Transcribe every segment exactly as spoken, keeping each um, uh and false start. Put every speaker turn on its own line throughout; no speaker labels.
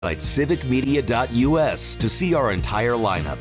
at civic media dot u s to see our entire lineup.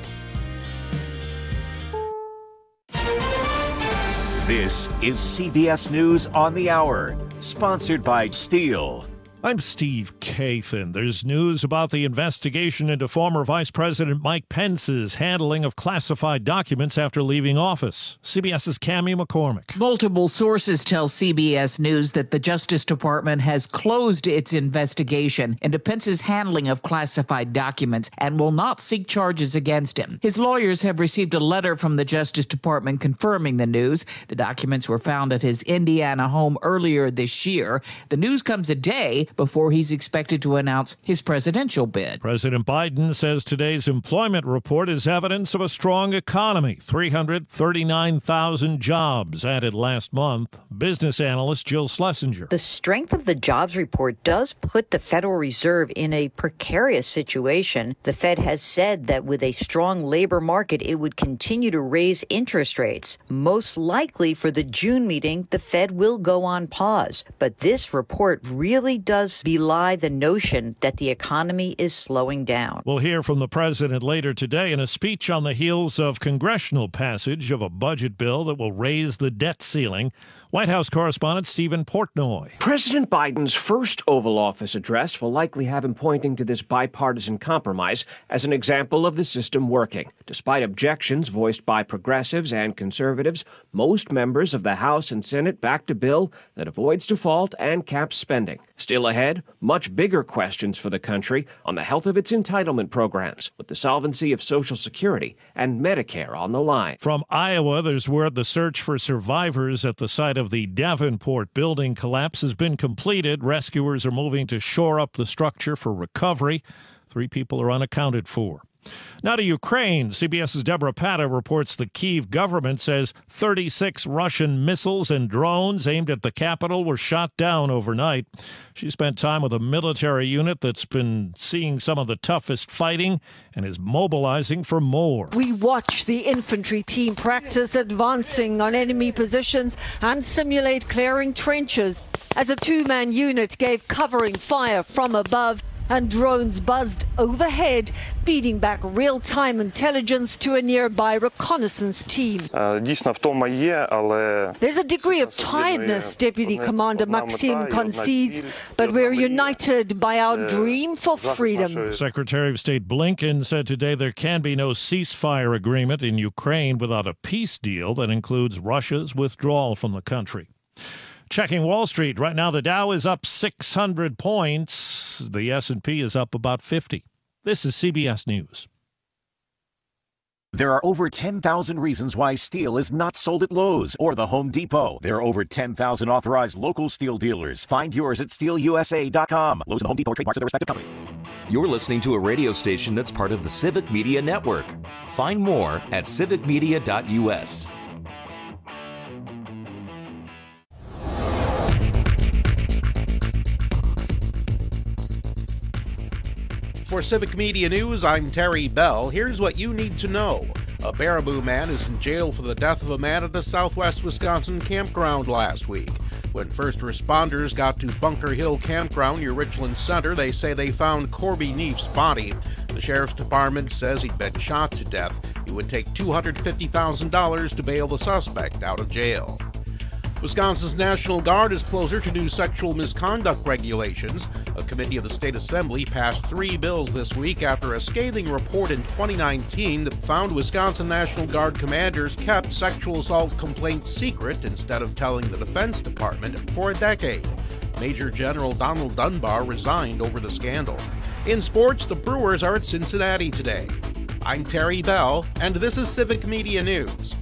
This is C B S News on the Hour, sponsored by Steel.
I'm Steve Kathan. There's news about the investigation into former Vice President Mike Pence's handling of classified documents after leaving office. CBS's Cammie McCormick.
Multiple sources tell C B S News that the Justice Department has closed its investigation into Pence's handling of classified documents and will not seek charges against him. His lawyers have received a letter from the Justice Department confirming the news. The documents were found at his Indiana home earlier this year. The news comes a day before he's expected to announce his presidential bid.
President Biden says today's employment report is evidence of a strong economy. three hundred thirty-nine thousand jobs added last month. Business analyst Jill Schlesinger.
The strength of the jobs report does put the Federal Reserve in a precarious situation. The Fed has said that with a strong labor market, it would continue to raise interest rates. Most likely for the June meeting, the Fed will go on pause. But this report really does belie the notion that the economy is slowing down.
We'll hear from the president later today in a speech on the heels of congressional passage of a budget bill that will raise the debt ceiling. White House correspondent Stephen Portnoy.
President Biden's first Oval Office address will likely have him pointing to this bipartisan compromise as an example of the system working. Despite objections voiced by progressives and conservatives, most members of the House and Senate backed a bill that avoids default and caps spending. Still ahead, much bigger questions for the country on the health of its entitlement programs, with the solvency of Social Security and Medicare on the line.
From Iowa, there's word the search for survivors at the site of the Davenport building collapse has been completed. Rescuers are moving to shore up the structure for recovery. Three people are unaccounted for. Now to Ukraine. CBS's Deborah Patta reports the Kyiv government says thirty-six Russian missiles and drones aimed at the capital were shot down overnight. She spent time with a military unit that's been seeing some of the toughest fighting and is mobilizing for more.
We watch the infantry team practice advancing on enemy positions and simulate clearing trenches as a two-man unit gave covering fire from above and drones buzzed overhead, feeding back real-time intelligence to a nearby reconnaissance team. There's a degree of tiredness, Deputy Commander Maxim concedes, but we're united by our dream for freedom.
Secretary of State Blinken said today there can be no ceasefire agreement in Ukraine without a peace deal that includes Russia's withdrawal from the country. Checking Wall Street, right now the Dow is up six hundred points. The S and P is up about fifty. This is C B S News.
There are over ten thousand reasons why steel is not sold at Lowe's or the Home Depot. There are over ten thousand authorized local steel dealers. Find yours at steel u s a dot com. Lowe's and the Home Depot trademarks of their respective companies.
You're listening to a radio station that's part of the Civic Media Network. Find more at civic media dot u s.
For Civic Media News, I'm Terry Bell. Here's what you need to know. A Baraboo man is in jail for the death of a man at a southwest Wisconsin campground last week. When first responders got to Bunker Hill Campground near Richland Center, they say they found Corby Neef's body. The sheriff's department says he'd been shot to death. It would take two hundred fifty thousand dollars to bail the suspect out of jail. Wisconsin's National Guard is closer to new sexual misconduct regulations. A committee of the state assembly passed three bills this week after a scathing report in twenty nineteen that found Wisconsin National Guard commanders kept sexual assault complaints secret instead of telling the Defense Department for a decade. Major General Donald Dunbar resigned over the scandal. In sports, the Brewers are at Cincinnati today. I'm Terry Bell, and this is Civic Media News.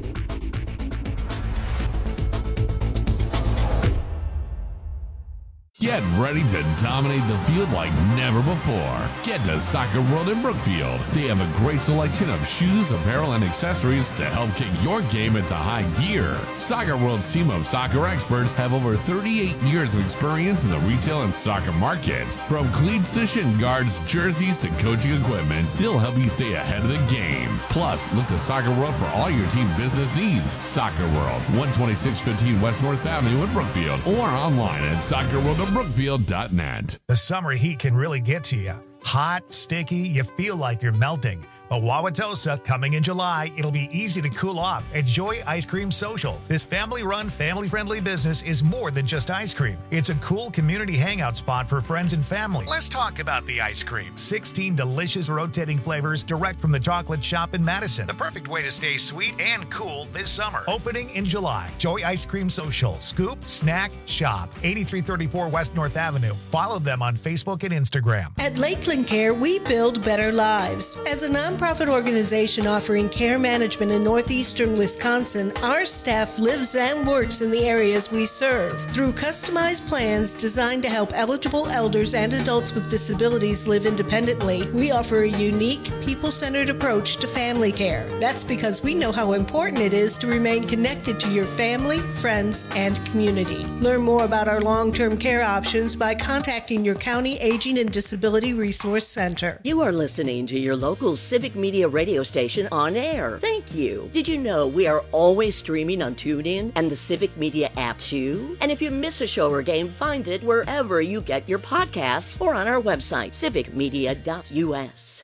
Get ready to dominate the field like never before. Get to Soccer World in Brookfield. They have a great selection of shoes, apparel, and accessories to help kick your game into high gear. Soccer World's team of soccer experts have over thirty-eight years of experience in the retail and soccer market. From cleats to shin guards, jerseys to coaching equipment, they'll help you stay ahead of the game. Plus, look to Soccer World for all your team business needs. Soccer World, one twenty-six fifteen West North Avenue in Brookfield, or online at soccer world of brookfield dot net.
The summer heat can really get to you. Hot, sticky, you feel like you're melting. But Wauwatosa, coming in July, it'll be easy to cool off. Enjoy Ice Cream Social. This family-run, family-friendly business is more than just ice cream. It's a cool community hangout spot for friends and family. Let's talk about the ice cream. sixteen delicious rotating flavors direct from the chocolate shop in Madison. The perfect way to stay sweet and cool this summer. Opening in July. Joy Ice Cream Social. Scoop, snack, shop. eighty-three thirty-four West North Avenue. Follow them on Facebook and Instagram.
At Lakeland Care, we build better lives. As a nonprofit organization offering care management in northeastern Wisconsin, our staff lives and works in the areas we serve. Through customized plans designed to help eligible elders and adults with disabilities live independently, we offer a unique, people-centered approach to family care. That's because we know how important it is to remain connected to your family, friends, and community. Learn more about our long-term care options by contacting your county Aging and Disability Resource Center.
You are listening to your local Civic Media radio station on air. Thank you. Did you know we are always streaming on TuneIn and the Civic Media app too? And if you miss a show or game, find it wherever you get your podcasts or on our website, civic media dot u s.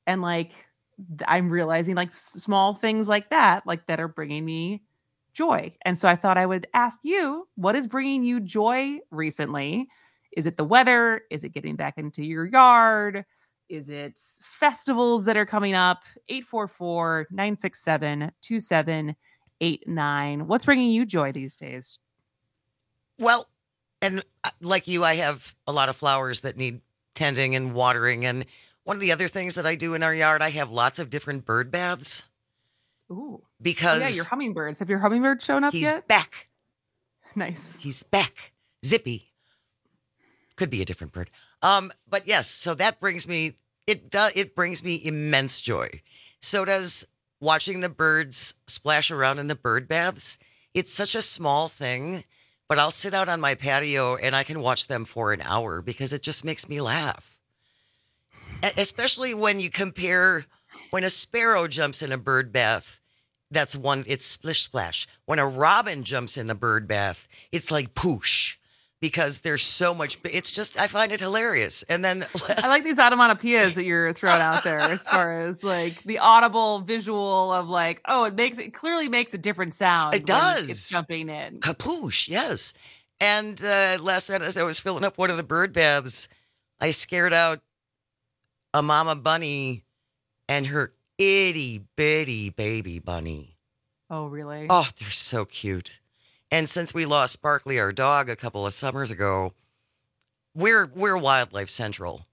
And like, I'm realizing like small things like that, like that are bringing me joy. And so I thought I would ask you, what is bringing you joy recently? Is it the weather? Is it getting back into your yard? Is it festivals that are coming up? eight four four, nine six seven, two seven eight nine. What's bringing you joy these days?
Well, and like you, I have a lot of flowers that need tending and watering. And one of the other things that I do in our yard, I have lots of different bird baths.
Ooh.
Because
oh, yeah, your hummingbirds. Have your hummingbirds shown up
he's
yet?
He's back.
Nice.
He's back. Zippy. Could be a different bird. Um, but yes, so that brings me, it does, it brings me immense joy. So does watching the birds splash around in the bird baths. It's such a small thing, but I'll sit out on my patio and I can watch them for an hour because it just makes me laugh. Especially when you compare when a sparrow jumps in a bird bath, that's one, it's splish splash. When a robin jumps in the bird bath, it's like poosh because there's so much, it's just, I find it hilarious. And then last,
I like these onomatopoeias that you're throwing out there as far as like the audible visual of like, oh, it makes, it clearly makes a different sound.
It does.
It's jumping in.
Kapoosh, yes. And uh, last night as I was filling up one of the bird baths, I scared out a mama bunny and her itty bitty baby bunny.
Oh, really?
Oh, they're so cute. And since we lost Sparkly, our dog, a couple of summers ago, we're we're Wildlife Central.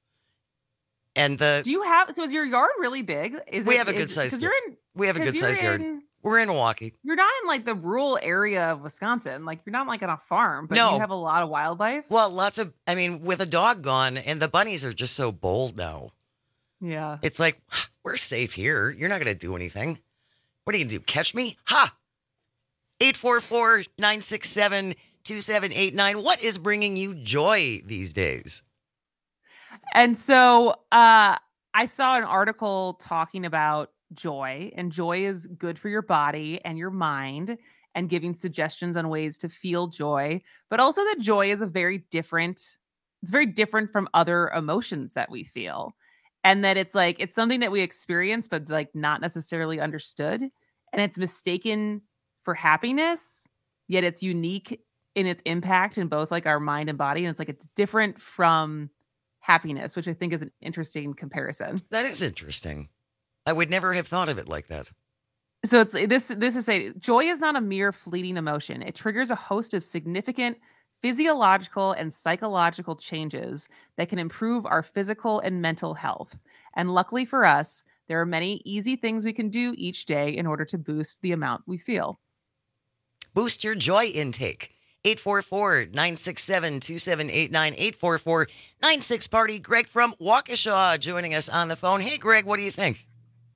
And the
do you have? So is your yard really big? Is
we
it,
have a good
is,
size.
You're in.
We have a good size yard. We're in Milwaukee.
You're not in like the rural area of Wisconsin. Like you're not like on a farm, but
no.
you have a lot of wildlife.
Well, lots of. I mean, with a dog gone, and the bunnies are just so bold now.
Yeah.
It's like, we're safe here. You're not going to do anything. What are you going to do? Catch me? Ha! eight four four, nine six seven, two seven eight nine. What is bringing you joy these days?
And so uh, I saw an article talking about joy, and joy is good for your body and your mind and giving suggestions on ways to feel joy, but also that joy is a very different, it's very different from other emotions that we feel. And that it's like, it's something that we experience, but like not necessarily understood. And it's mistaken for happiness, yet it's unique in its impact in both like our mind and body. And it's like, it's different from happiness, which I think is an interesting comparison.
That is interesting. I would never have thought of it like that.
So it's this, this is saying joy is not a mere fleeting emotion. It triggers a host of significant physiological and psychological changes that can improve our physical and mental health. And luckily for us, there are many easy things we can do each day in order to boost the amount we feel.
Boost your joy intake. eight four four, nine six seven, two seven eight nine, eight four four, nine six party. Greg from Waukesha joining us on the phone. Hey, Greg, what do you think?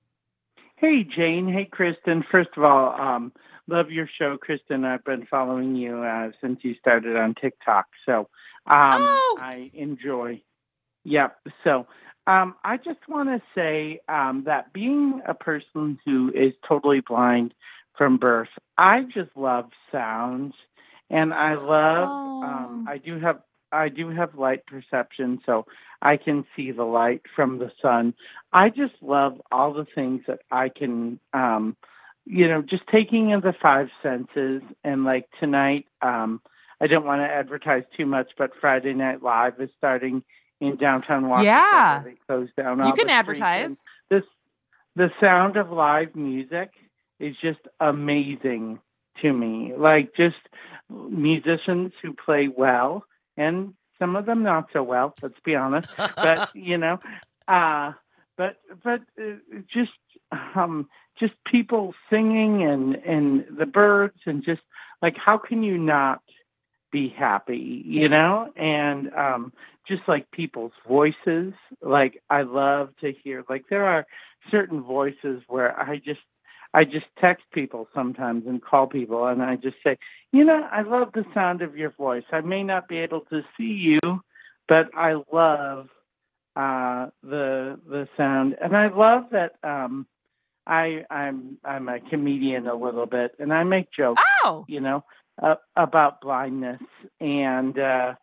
Hey, Jane. Hey, Kristen. First of all, um, love your show, Kristen. I've been following you uh, since you started on TikTok. So um,
oh!
I enjoy. Yep. So um, I just want to say um, that being a person who is totally blind from birth, I just love sounds. And I love,
oh.
um, I do have, I do have light perception, so I can see the light from the sun. I just love all the things that I can, um, you know, just taking in the five senses. And like tonight, um, I don't want to advertise too much, but Friday Night Live is starting in downtown Waukesha.
Yeah,
they closed down.
You can advertise.
This, the sound of live music is just amazing to me. Like just musicians who play well, and some of them not so well, let's be honest, but you know, uh, but, but uh, just, um, just people singing and, and the birds and just like, how can you not be happy, you know? And, um, just like people's voices, like I love to hear, like there are certain voices where I just, I just text people sometimes and call people and I just say, you know, I love the sound of your voice. I may not be able to see you, but I love uh, the the sound. And I love that um, I, I'm I'm a comedian a little bit and I make jokes,
oh.
you know, uh, about blindness. And uh,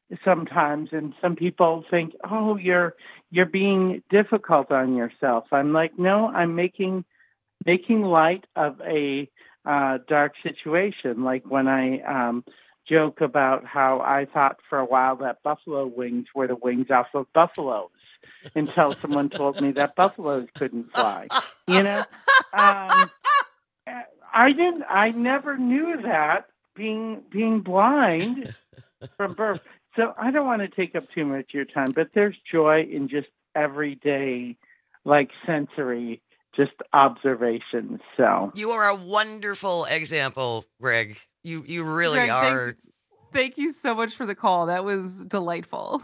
sometimes, and some people think, oh, you're you're being difficult on yourself. I'm like, no, I'm making making light of a uh, dark situation. Like when I um, joke about how I thought for a while that buffalo wings were the wings off of buffaloes until someone told me that buffaloes couldn't fly. You know, um, I didn't. I never knew that being being blind from birth. So I don't want to take up too much of your time, but there's joy in just everyday, like sensory, just observations. So
You are a wonderful example, Greg. You you really
Greg,
are.
thanks- Thank you so much for the call. That was delightful.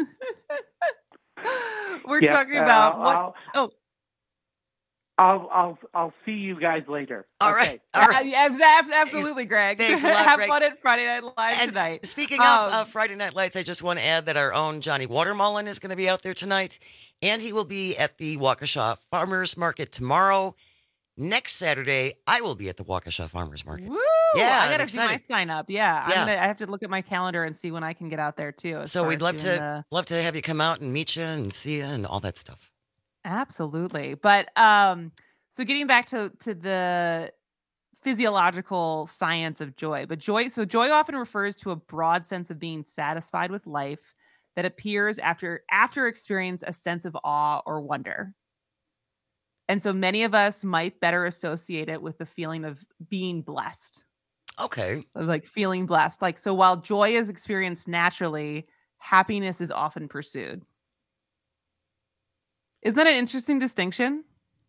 We're
Yeah,
talking about
uh,
what.
I'll-
oh,
I'll I'll I'll see you guys later.
All
okay.
right. All right.
yeah, abs- abs- absolutely, Greg.
Thanks a lot,
Have
Greg.
fun at Friday Night Live
And
tonight.
Speaking
Um,
of uh, Friday Night Lights, I just want to add that our own Johnny Watermullen is going to be out there tonight, and he will be at the Waukesha Farmers Market tomorrow. Next Saturday, I will be at the Waukesha Farmers Market.
Woo!
Yeah,
I
I'm
gotta do my
excited.
sign up. Yeah,
Yeah.
I'm gonna, I have to look at my calendar and see when I can get out there too. as
So
far
we'd
as
love
doing
to
the-
love to have you come out and meet you and see you and all that stuff.
Absolutely. But um so getting back to to the physiological science of joy. But joy so joy often refers to a broad sense of being satisfied with life that appears after after experience a sense of awe or wonder. And so many of us might better associate it with the feeling of being blessed.
Okay.
Of, like feeling blessed. Like so while joy is experienced naturally, happiness is often pursued. Isn't that an interesting distinction?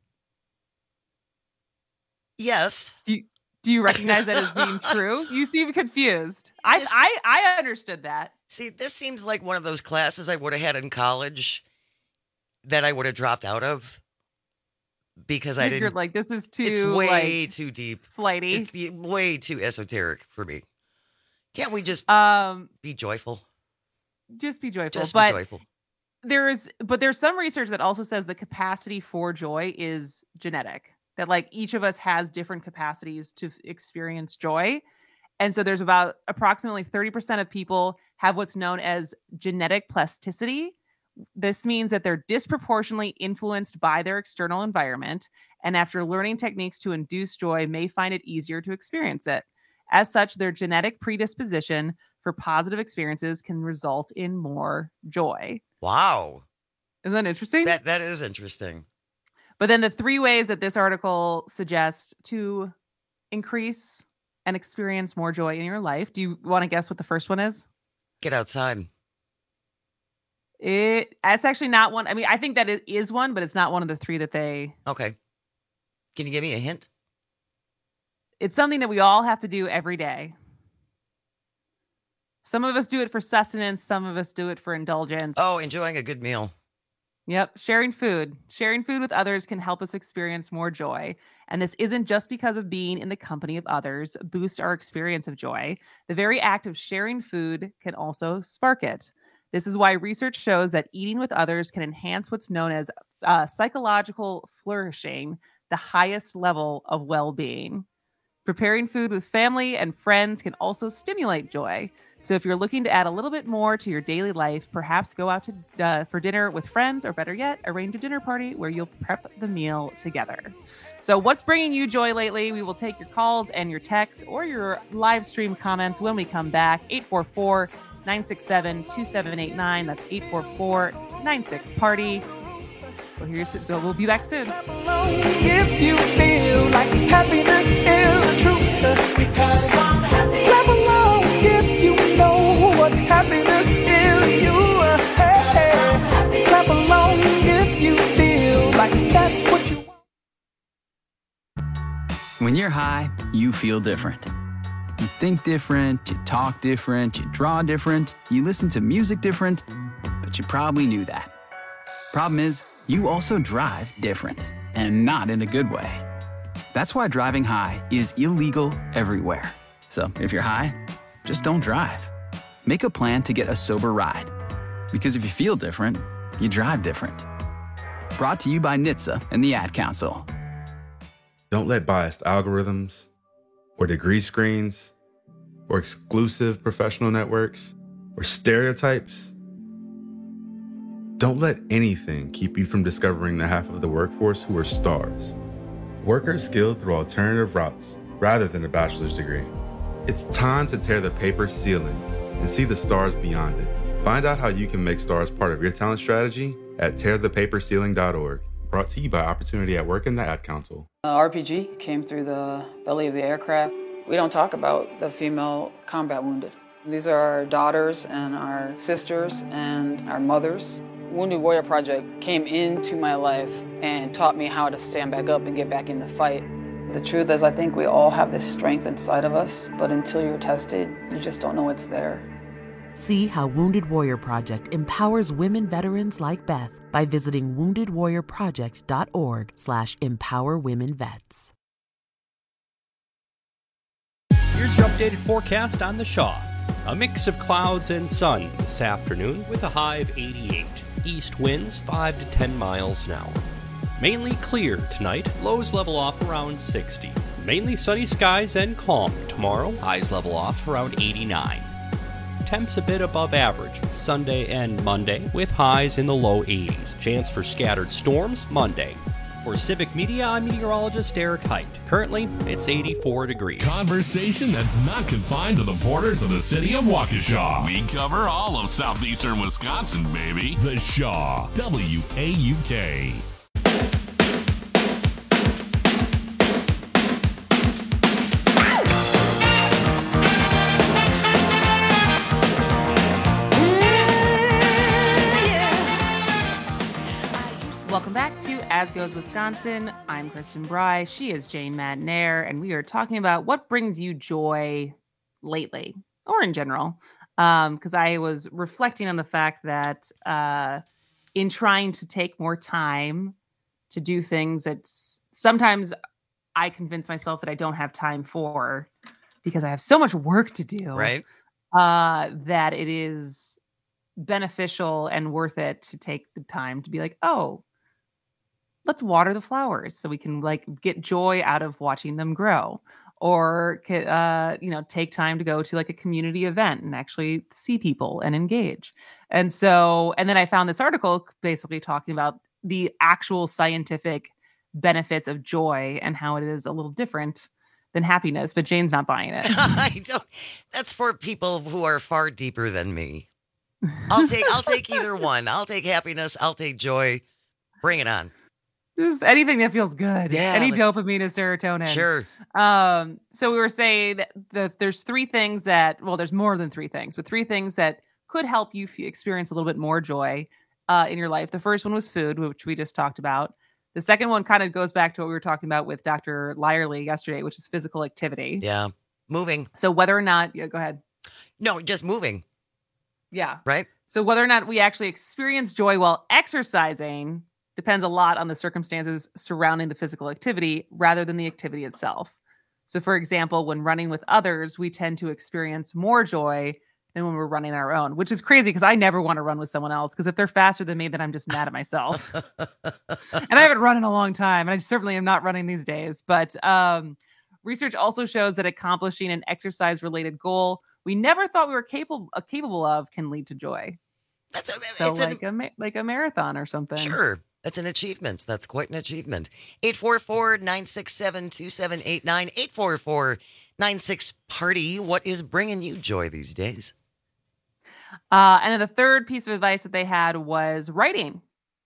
Yes.
Do you, do you recognize that as being true? You seem confused. I,
This-
I I understood that.
See, this seems like one of those classes I would have had in college that I would have dropped out of because I
You're
didn't.
like, this is too
It's way
like,
too deep.
flighty.
It's the, way too esoteric for me. Can't we just
um
be joyful?
just be joyful.
Just
but
be joyful.
there's but there's some research that also says the capacity for joy is genetic. That like each of us has different capacities to f- experience joy. And so there's about approximately thirty percent of people have what's known as genetic plasticity. This means that they're disproportionately influenced by their external environment, and after learning techniques to induce joy, may find it easier to experience it. As such, their genetic predisposition for positive experiences can result in more joy.
Wow.
Isn't that interesting?
That that is interesting.
But then the three ways that this article suggests to increase and experience more joy in your life. Do you want to guess what the first one is?
Get outside.
It it's actually not one. I mean, I think that it is one, but it's not one of the three that they.
Okay. Can you give me a hint?
It's something that we all have to do every day. Some of us do it for sustenance. Some of us do it for indulgence.
Oh, enjoying a good meal.
Yep. Sharing food. Sharing food with others can help us experience more joy. And this isn't just because of being in the company of others, boost our experience of joy. The very act of sharing food can also spark it. This is why research shows that eating with others can enhance what's known as uh, psychological flourishing, the highest level of well-being. Preparing food with family and friends can also stimulate joy. So if you're looking to add a little bit more to your daily life, perhaps go out to uh, for dinner with friends, or better yet, arrange a dinner party where you'll prep the meal together. So what's bringing you joy lately? We will take your calls and your texts or your live stream comments when we come back. eight four four, nine six seven, two seven eight nine. That's eight four four, nine six, party. We'll, hear you, we'll be back soon.
If you feel like happiness is the truth, because I'm happy. Clap along if you know what happiness is. You, hey, hey. Clap along if you feel like that's what you want.
When you're high, you feel different. You think different, you talk different, you draw different, you listen to music different, but you probably knew that. Problem is, you also drive different, and not in a good way. That's why driving high is illegal everywhere. So if you're high, just don't drive. Make a plan to get a sober ride. Because if you feel different, you drive different. Brought to you by N H T S A and the Ad Council.
Don't let biased algorithms or degree screens or exclusive professional networks or stereotypes? Don't let anything keep you from discovering the half of the workforce who are stars. Workers skilled through alternative routes rather than a bachelor's degree. It's time to tear the paper ceiling and see the stars beyond it. Find out how you can make stars part of your talent strategy at tear the paper ceiling dot org. Brought to you by Opportunity at Work and the Ad Council.
Uh, R P G came through the belly of the aircraft. We don't talk about the female combat wounded. These are our daughters and our sisters and our mothers. Wounded Warrior Project came into my life and taught me how to stand back up and get back in the fight. The truth is, I think we all have this strength inside of us, but until you're tested, you just don't know it's there.
See how Wounded Warrior Project empowers women veterans like Beth by visiting wounded warrior project dot org slash empower women vets.
Here's your updated forecast on the Shaw. A mix of clouds and sun this afternoon with a high of eighty-eight. East winds five to ten miles an hour. Mainly clear tonight, lows level off around sixty. Mainly sunny skies and calm tomorrow, highs level off around eighty-nine. Temps a bit above average Sunday and Monday with highs in the low eighties. Chance for scattered storms Monday. For Civic Media, I'm meteorologist Eric Height. Currently, it's eighty-four degrees.
Conversation that's not confined to the borders of the city of Waukesha. We cover all of southeastern Wisconsin, baby. The Shaw, W A U K.
Welcome back to As Goes Wisconsin. I'm Kristen Bry. She is Jane Madnair, and we are talking about what brings you joy lately, or in general. Because um, I was reflecting on the fact that uh, in trying to take more time to do things that s- sometimes I convince myself that I don't have time for because I have so much work to do.
Right.
Uh, that it is beneficial and worth it to take the time to be like, oh, let's water the flowers so we can like get joy out of watching them grow, or uh, you know, take time to go to like a community event and actually see people and engage. And so, and then I found this article basically talking about the actual scientific benefits of joy and how it is a little different than happiness, but Jane's not buying it.
I don't. That's for people who are far deeper than me. I'll take. I'll take either one. I'll take happiness. I'll take joy. Bring it on.
Just anything that feels good.
Yeah,
Any
let's-
dopamine or serotonin.
Sure.
Um, so we were saying that the, there's three things that, well, there's more than three things, but three things that could help you f- experience a little bit more joy uh, in your life. The first one was food, which we just talked about. The second one kind of goes back to what we were talking about with Doctor Lyerly yesterday, which is physical activity.
Yeah. Moving.
So whether or not, yeah, go ahead.
No, just moving.
Yeah.
Right.
So whether or not we actually experience joy while exercising depends a lot on the circumstances surrounding the physical activity rather than the activity itself. So for example, when running with others, we tend to experience more joy than when we're running our own, which is crazy because I never want to run with someone else, because if they're faster than me, then I'm just mad at myself. And I haven't run in a long time, and I certainly am not running these days. But um, research also shows that accomplishing an exercise-related goal we never thought we were capable uh, capable of can lead to joy.
That's a,
so
it's
like
a,
a ma- like a marathon or something.
Sure. That's an achievement. That's quite an achievement. eight four four, nine six seven, two seven eight nine, eight four four, nine six party. What is bringing you joy these days?
Uh, and then the third piece of advice that they had was writing.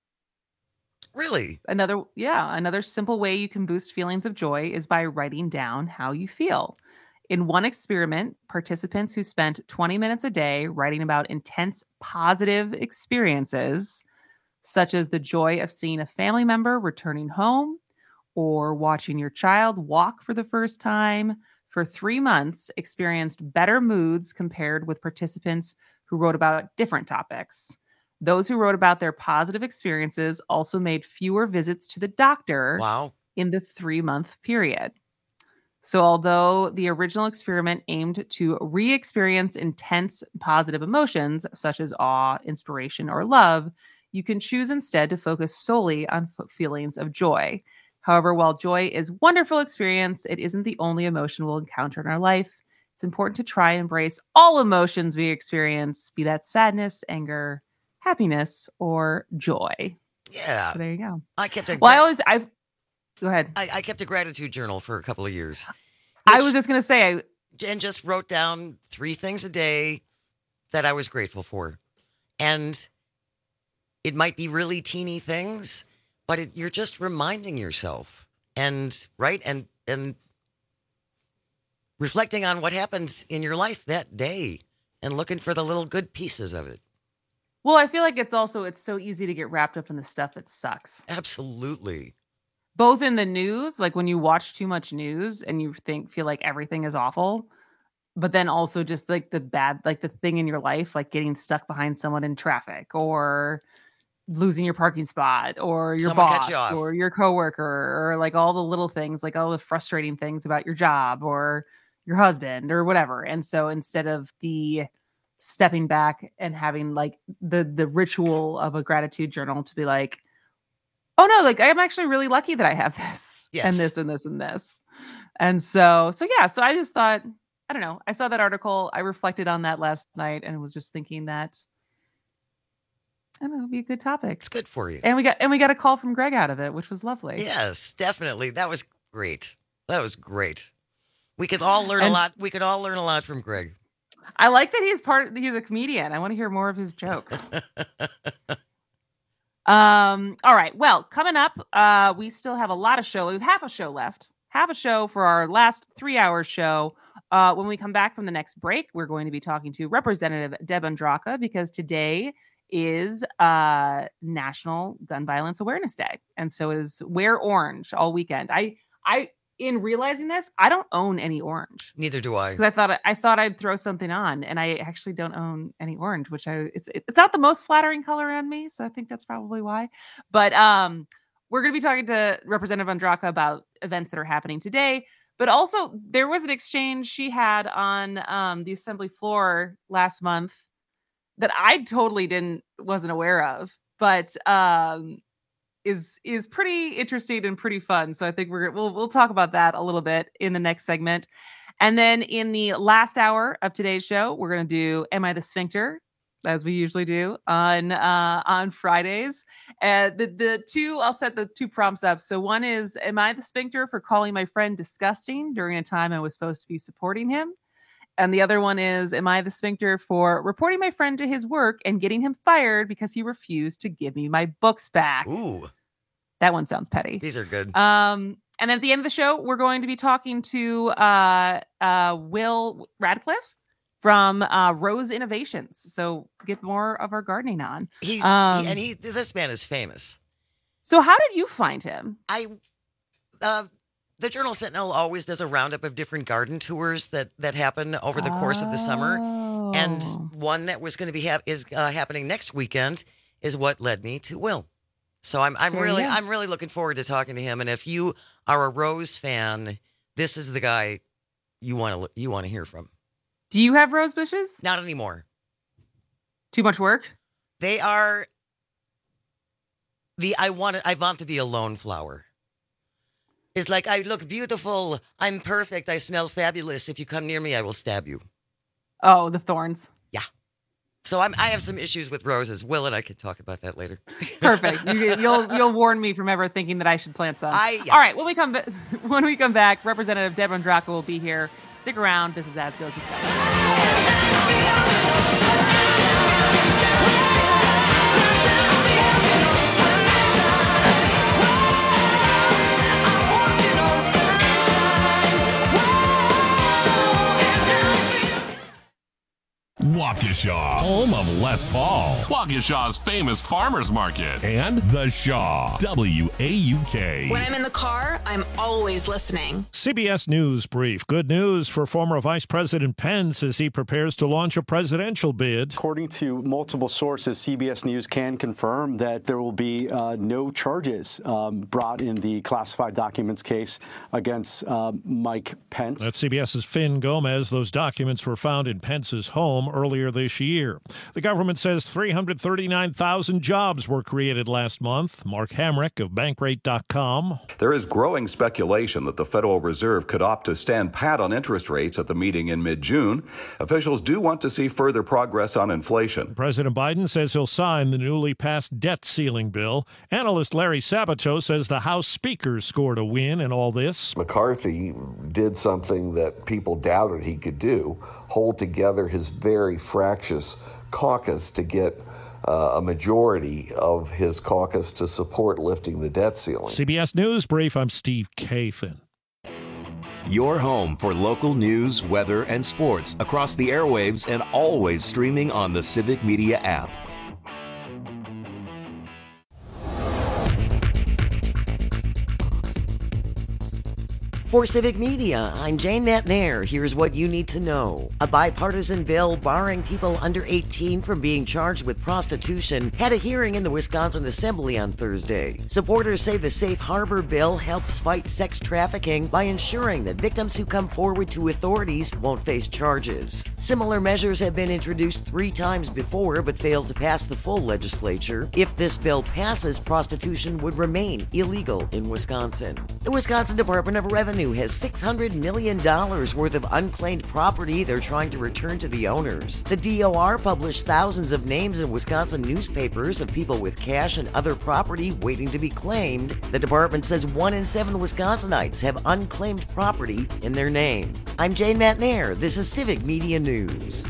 Really?
Another, yeah, another simple way you can boost feelings of joy is by writing down how you feel. In one experiment, participants who spent twenty minutes a day writing about intense positive experiences, such as the joy of seeing a family member returning home or watching your child walk for the first time, for three months experienced better moods compared with participants who wrote about different topics. Those who wrote about their positive experiences also made fewer visits to the doctor
wow.
in the three-month period. So although the original experiment aimed to re-experience intense positive emotions such as awe, inspiration, or love, you can choose instead to focus solely on f- feelings of joy. However, while joy is a wonderful experience, it isn't the only emotion we'll encounter in our life. it's important to try and embrace all emotions we experience, be that sadness, anger, happiness, or joy.
Yeah.
So there you go.
I kept a
Well, I always, I've, go ahead.
I, I kept a gratitude journal for a couple of years.
I was just going to say, I,
and just wrote down three things a day that I was grateful for. And it might be really teeny things, but it, you're just reminding yourself and right. And, and reflecting on what happens in your life that day and looking for the little good pieces of it.
well, I feel like it's also, it's so easy to get wrapped up in the stuff that sucks.
Absolutely.
Both in the news, like when you watch too much news and you think, feel like everything is awful, but then also just like the bad, like the thing in your life, like getting stuck behind someone in traffic or losing your parking spot or your
Someone cut
boss
you off.
or your coworker or like all the little things, like all the frustrating things about your job or your husband or whatever. And so instead of the stepping back and having like the the ritual of a gratitude journal to be like, oh no, like I'm actually really lucky that I have this
Yes.
and this and this and this. And so, so yeah, so I just thought, I don't know, I saw that article, I reflected on that last night and was just thinking that, I don't know, it'd be a good topic.
It's good for you.
And we got, and we got a call from Greg out of it, which was lovely.
Yes, definitely. That was great. That was great. We could all learn a
And
lot.
s-
We could all learn a lot from Greg.
I like that he's part, he's a comedian. I want to hear more of his jokes. Um, all right. Well, coming up, uh, we still have a lot of show. We have half a show left. Half a show for our last three-hour show. Uh, when we come back from the next break, we're going to be talking to Representative Deb Andraka because today is uh, National Gun Violence Awareness Day, and so it is Wear Orange all weekend. I, I, in realizing this, I don't own any orange.
Neither do I.
Because I thought I thought I'd throw something on, and I actually don't own any orange, which I it's it's not the most flattering color on me, so I think that's probably why. But um, we're going to be talking to Representative Andraka about events that are happening today, but also there was an exchange she had on um, the Assembly floor last month that I totally didn't wasn't aware of, but um, is is pretty interesting and pretty fun. So I think we're we'll we'll talk about that a little bit in the next segment. And then in the last hour of today's show, we're going to do Am I the Sphincter? As we usually do on uh, on Fridays. Uh, the the two, I'll set the two prompts up. So one is, am I the sphincter for calling my friend disgusting during a time I was supposed to be supporting him? And the other one is, am I the sphincter for reporting my friend to his work and getting him fired because he refused to give me my books back?
Ooh.
That one sounds petty.
These are good.
Um, and then at the end of the show, we're going to be talking to uh, uh, Will Radcliffe from uh, Rose Innovations. So get more of our gardening on.
He,
Um,
he and he. This man is famous.
So how did you find him?
I, uh, the Journal Sentinel always does a roundup of different garden tours that that happen over the course of the summer, and
Oh.
one that was going to be hap- is uh, happening next weekend is what led me to Will. So I'm I'm
There you
really
go.
I'm really looking forward to talking to him. And if you are a Rose fan, this is the guy you want to you want to hear from.
Do you have rose bushes?
Not anymore.
Too much work?
They are the I want to, I want to be a lone flower. It's like I look beautiful, I'm perfect, I smell fabulous. If you come near me, I will stab you.
Oh, the thorns.
Yeah. So I'm I have some issues with roses. Will and I could talk about that later.
Perfect. You, you'll you'll warn me from ever thinking that I should plant some.
I- yeah.
All right. When we come ba- when we come back, Representative Deb Andraka will be here. Stick around. This is As Goes Wisconsin.
Waukesha, home of Les Paul, Waukesha's famous farmers market, and The Shaw, W A U K.
When I'm in the car, I'm always listening.
C B S News Brief. Good news for former Vice President Pence as he prepares to launch a presidential bid.
According to multiple sources, C B S News can confirm that there will be uh, no charges um, brought in the classified documents case against uh, Mike Pence.
That's CBS's Finn Gomez. Those documents were found in Pence's home earlier earlier this year. The government says three hundred thirty-nine thousand jobs were created last month. Mark Hamrick of Bankrate dot com.
There is growing speculation that the Federal Reserve could opt to stand pat on interest rates at the meeting in mid-June. Officials do want to see further progress on inflation.
President Biden says he'll sign the newly passed debt ceiling bill. Analyst Larry Sabato says the House Speaker scored a win in all this.
McCarthy did something that people doubted he could do, hold together his very fractious caucus to get uh, a majority of his caucus to support lifting the debt ceiling.
C B S News Brief, I'm Steve Kathan.
Your home for local news, weather, and sports across the airwaves and always streaming on the Civic Media app.
For Civic Media, I'm Jane Matnair. Here's what you need to know. A bipartisan bill barring people under eighteen from being charged with prostitution had a hearing in the Wisconsin Assembly on Thursday. Supporters say the Safe Harbor bill helps fight sex trafficking by ensuring that victims who come forward to authorities won't face charges. Similar measures have been introduced three times before but failed to pass the full legislature. If this bill passes, prostitution would remain illegal in Wisconsin. The Wisconsin Department of Revenue has six hundred million dollars worth of unclaimed property they're trying to return to the owners. The D O R published thousands of names in Wisconsin newspapers of people with cash and other property waiting to be claimed. The department says one in seven Wisconsinites have unclaimed property in their name. I'm Jane Matnair. This is Civic Media News.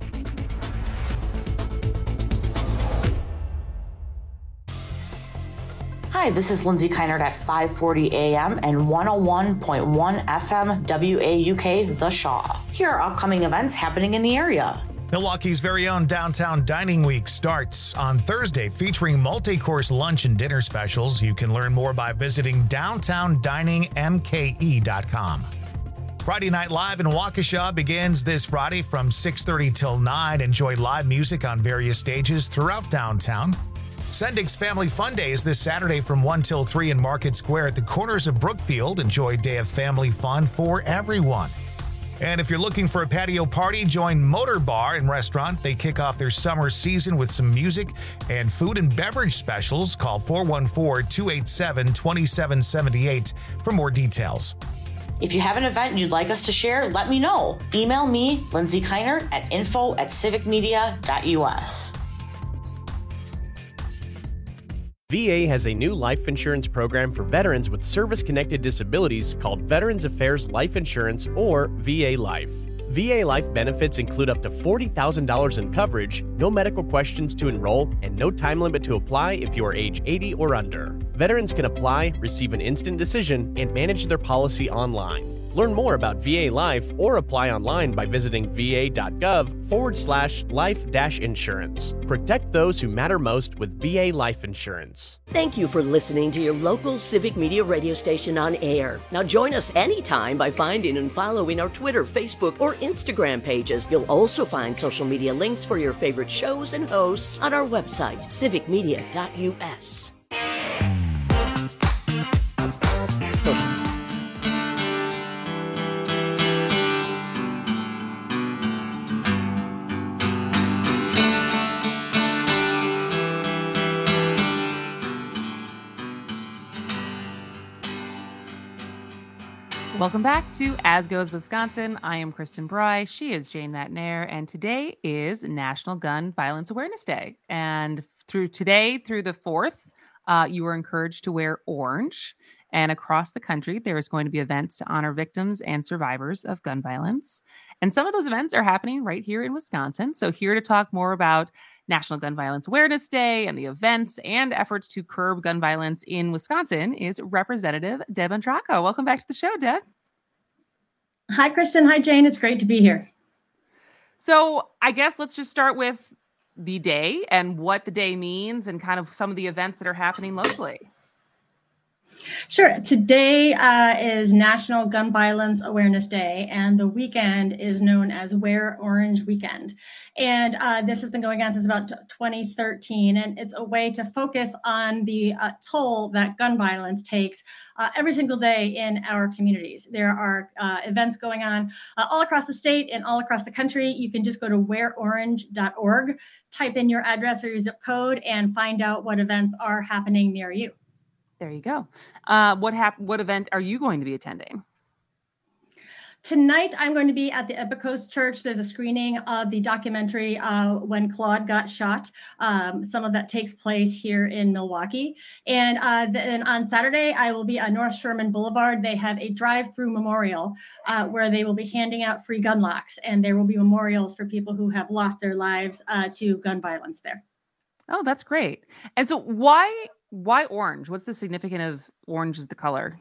Hi, this is Lindsay Keinert at five forty A M and one oh one point one F M W A U K The Shaw. Here are upcoming events happening in the area.
Milwaukee's very own Downtown Dining Week starts on Thursday, featuring multi-course lunch and dinner specials. You can learn more by visiting downtown dining m k e dot com. Friday Night Live in Waukesha begins this Friday from six thirty till nine. Enjoy live music on various stages throughout downtown. Sendik's Family Fun Day is this Saturday from one till three in Market Square at the corners of Brookfield. Enjoy a day of family fun for everyone. And if you're looking for a patio party, join Motor Bar and Restaurant. They kick off their summer season with some music and food and beverage specials. Call four one four, two eight seven, two seven seven eight for more details.
If you have an event you'd like us to share, let me know. Email me, Lindsay Keinert, at info at civicmedia dot u s.
V A has a new life insurance program for veterans with service-connected disabilities called Veterans Affairs Life Insurance, or V A Life. V A Life benefits include up to forty thousand dollars in coverage, no medical questions to enroll, and no time limit to apply if you are age eighty or under. Veterans can apply, receive an instant decision, and manage their policy online. Learn more about V A Life or apply online by visiting va.gov forward slash life dash insurance. Protect those who matter most with V A Life Insurance.
Thank you for listening to your local Civic Media radio station on air. Now join us anytime by finding and following our Twitter, Facebook, or Instagram pages. You'll also find social media links for your favorite shows and hosts on our website, civic media dot u s.
Welcome back to As Goes Wisconsin. I am Kristen Bry. She is Jane Matnair. And today is National Gun Violence Awareness Day. And through today, through the fourth, uh, you are encouraged to wear orange. And across the country, there is going to be events to honor victims and survivors of gun violence. And some of those events are happening right here in Wisconsin. So here to talk more about National Gun Violence Awareness Day and the events and efforts to curb gun violence in Wisconsin is Representative Deb Andraco. Welcome back to the show, Deb.
Hi, Kristen. Hi, Jane. It's great to be here.
So I guess let's just start with the day and what the day means and kind of some of the events that are happening locally.
Sure. Today uh, is National Gun Violence Awareness Day, and the weekend is known as Wear Orange Weekend. And uh, this has been going on since about twenty thirteen, and it's a way to focus on the uh, toll that gun violence takes uh, every single day in our communities. There are uh, events going on uh, all across the state and all across the country. You can just go to wear orange dot org, type in your address or your zip code, and find out what events are happening near you.
There you go. Uh, what hap- What event are you going to be attending?
Tonight, I'm going to be at the Epicos Church. There's a screening of the documentary uh, When Claude Got Shot. Um, some of that takes place here in Milwaukee. And uh, then on Saturday, I will be on North Sherman Boulevard. They have a drive-through memorial uh, where they will be handing out free gun locks. And there will be memorials for people who have lost their lives uh, to gun violence there.
Oh, that's great. And so why why orange? What's the significance of orange as the color?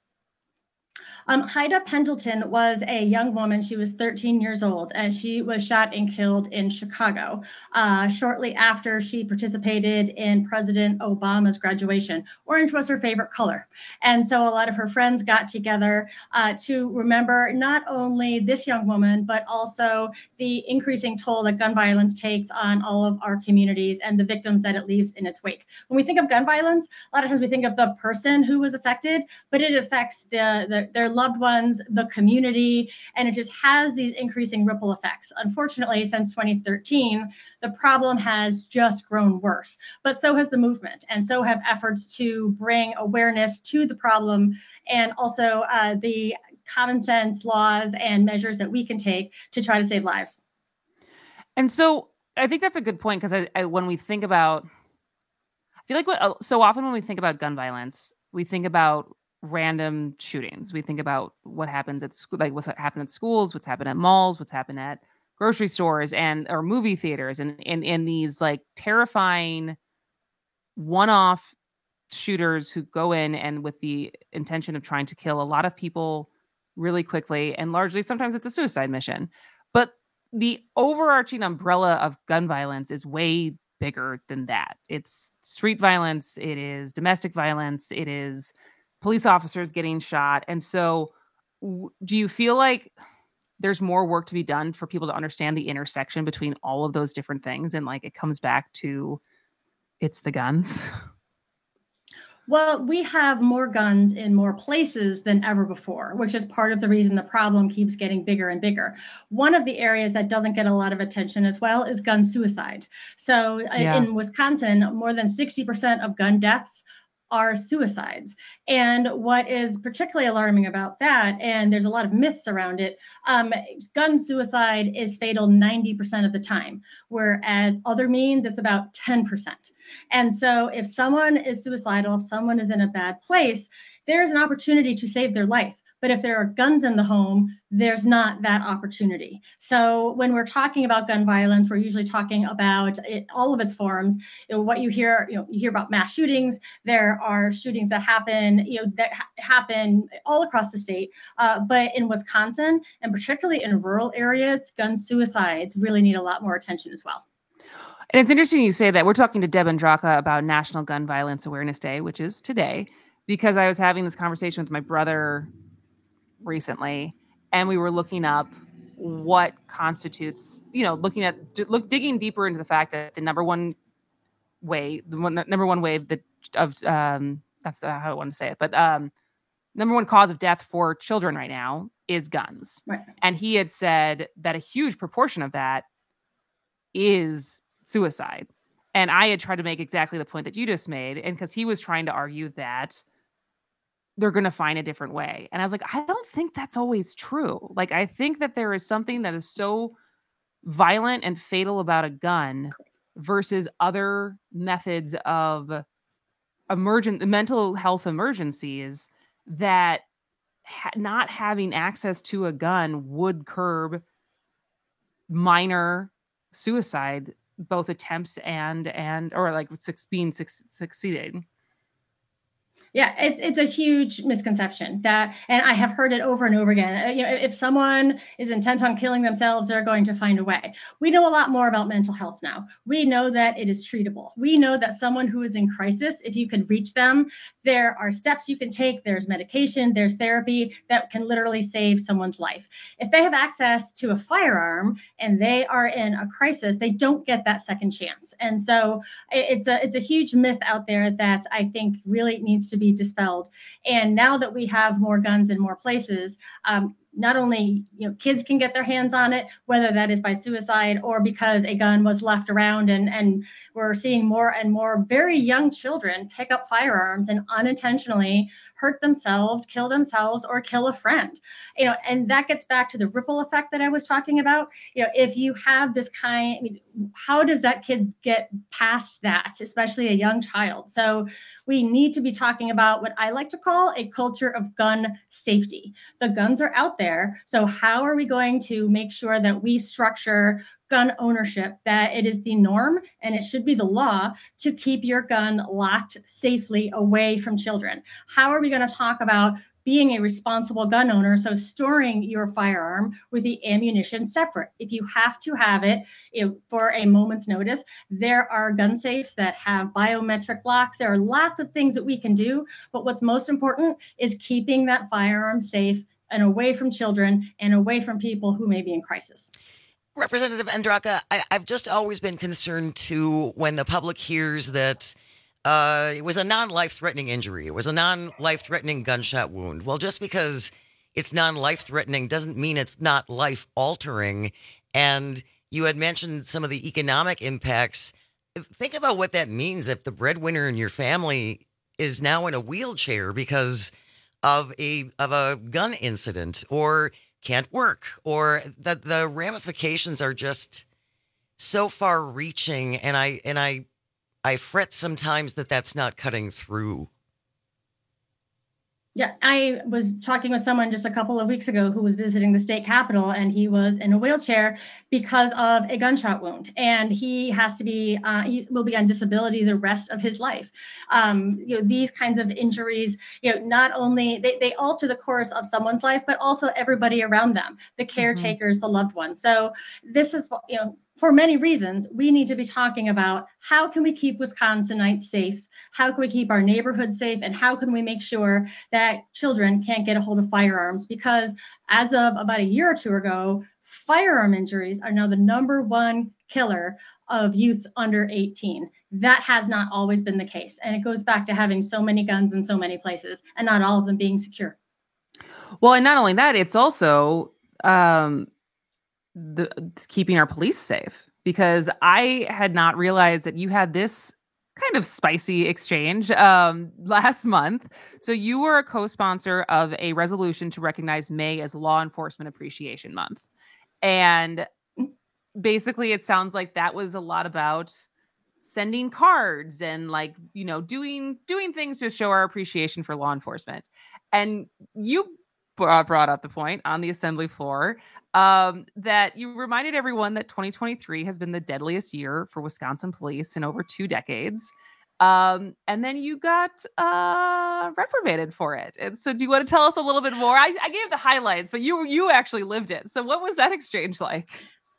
Um, Haida Pendleton was a young woman. She was thirteen years old, and she was shot and killed in Chicago uh, shortly after she participated in President Obama's graduation. Orange was her favorite color. And so a lot of her friends got together uh, to remember not only this young woman, but also the increasing toll that gun violence takes on all of our communities and the victims that it leaves in its wake. When we think of gun violence, a lot of times we think of the person who was affected, but it affects the, the their loved ones, the community, and it just has these increasing ripple effects. Unfortunately, since twenty thirteen, the problem has just grown worse, but so has the movement, and so have efforts to bring awareness to the problem, and also uh, the common sense laws and measures that we can take to try to save lives.
And so I think that's a good point, because I, I, when we think about, I feel like what, so often when we think about gun violence, we think about random shootings. We think about what happens at school, like what's happened at schools, what's happened at malls, what's happened at grocery stores and or movie theaters, and in in these like terrifying one-off shooters who go in and with the intention of trying to kill a lot of people really quickly, and largely sometimes it's a suicide mission. But the overarching umbrella of gun violence is way bigger than that. It's street violence, it is domestic violence, it is police officers getting shot. And so w- do you feel like there's more work to be done for people to understand the intersection between all of those different things? And like, it comes back to, it's the guns.
Well, we have more guns in more places than ever before, which is part of the reason the problem keeps getting bigger and bigger. One of the areas that doesn't get a lot of attention as well is gun suicide. So yeah. in Wisconsin, more than sixty percent of gun deaths are suicides. And what is particularly alarming about that, and there's a lot of myths around it, um, gun suicide is fatal ninety percent of the time, whereas other means it's about ten percent. And so if someone is suicidal, if someone is in a bad place, there's an opportunity to save their life. But if there are guns in the home, there's not that opportunity. So when we're talking about gun violence, we're usually talking about it, all of its forms. You know, what you hear, you know, you hear about mass shootings. There are shootings that happen, you know, that ha- happen all across the state. Uh, but in Wisconsin, and particularly in rural areas, gun suicides really need a lot more attention as well.
And it's interesting you say that. We're talking to Deb Andraka about National Gun Violence Awareness Day, which is today, because I was having this conversation with my brother recently, and we were looking up what constitutes, you know, looking at, look, digging deeper into the fact that the number one way, the one, number one way that of, um, that's how I want to say it, but um, number one cause of death for children right now is guns.
Right.
And he had said that a huge proportion of that is suicide. And I had tried to make exactly the point that you just made. And because he was trying to argue that they're going to find a different way. And I was like, I don't think that's always true. Like, I think that there is something that is so violent and fatal about a gun versus other methods of emergent mental health emergencies that ha- not having access to a gun would curb minor suicide, both attempts and, and, or like being su- succeeded.
Yeah, it's it's a huge misconception that, and I have heard it over and over again. You know, if someone is intent on killing themselves, they're going to find a way. We know a lot more about mental health now. We know that it is treatable. We know that someone who is in crisis, if you can reach them, there are steps you can take. There's medication, there's therapy that can literally save someone's life. If they have access to a firearm and they are in a crisis, they don't get that second chance. And so it's a it's a huge myth out there that I think really needs to be dispelled. And now that we have more guns in more places, um, not only you know kids can get their hands on it, whether that is by suicide or because a gun was left around, and and we're seeing more and more very young children pick up firearms and unintentionally hurt themselves, kill themselves, or kill a friend. You know, and that gets back to the ripple effect that I was talking about. You know, if you have this kind, I mean, how does that kid get past that, especially a young child? So we need to be talking about what I like to call a culture of gun safety. The guns are out there. So how are we going to make sure that we structure gun ownership, that it is the norm and it should be the law to keep your gun locked safely away from children? How are we going to talk about being a responsible gun owner, so storing your firearm with the ammunition separate? If you have to have it, it for a moment's notice, there are gun safes that have biometric locks. There are lots of things that we can do, but what's most important is keeping that firearm safe and away from children and away from people who may be in crisis.
Representative Andraka, I, I've just always been concerned too when the public hears that uh, it was a non-life-threatening injury. It was a non-life-threatening gunshot wound. Well, just because it's non-life-threatening doesn't mean it's not life-altering. And you had mentioned some of the economic impacts. Think about what that means if the breadwinner in your family is now in a wheelchair because of a of a gun incident, or can't work, or that the ramifications are just so far reaching. And I, and I, I fret sometimes that that's not cutting through.
Yeah, I was talking with someone just a couple of weeks ago who was visiting the state capitol, and he was in a wheelchair because of a gunshot wound, and he has to be, uh, he will be on disability the rest of his life. Um, you know, these kinds of injuries, you know, not only they, they alter the course of someone's life, but also everybody around them, the caretakers, mm-hmm. the loved ones. So this is, you know, for many reasons, we need to be talking about how can we keep Wisconsinites safe? How can we keep our neighborhoods safe? And how can we make sure that children can't get a hold of firearms? Because as of about a year or two ago, firearm injuries are now the number one killer of youth under eighteen. That has not always been the case. And it goes back to having so many guns in so many places and not all of them being secure.
Well, and not only that, it's also um, the keeping our police safe, because I had not realized that you had this kind of spicy exchange um, last month. So you were a co-sponsor of a resolution to recognize May as Law Enforcement Appreciation Month. And basically it sounds like that was a lot about sending cards and like, you know, doing, doing things to show our appreciation for law enforcement. And you brought up the point on the assembly floor um, that you reminded everyone that twenty twenty-three has been the deadliest year for Wisconsin police in over two decades. Um, and then you got uh, reprimanded for it. And so do you want to tell us a little bit more? I, I gave the highlights, but you you actually lived it. So what was that exchange like?